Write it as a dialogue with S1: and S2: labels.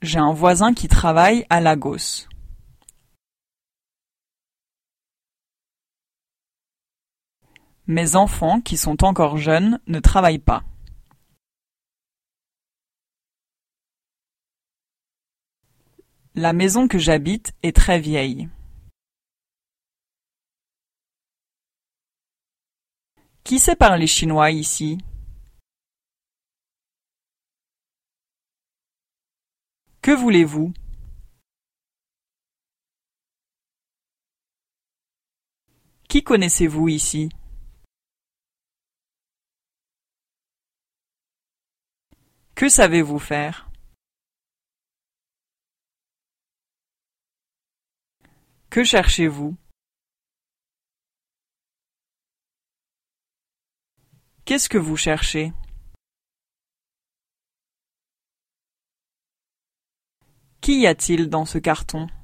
S1: J'ai un voisin qui travaille à Lagos. Mes enfants, qui sont encore jeunes, ne travaillent pas. La maison que j'habite est très vieille. Qui sait parler chinois ici? Que voulez-vous? Qui connaissez-vous ici? Que savez-vous faire? Que cherchez-vous? Qu'est-ce que vous cherchez? Qu'y a-t-il dans ce carton?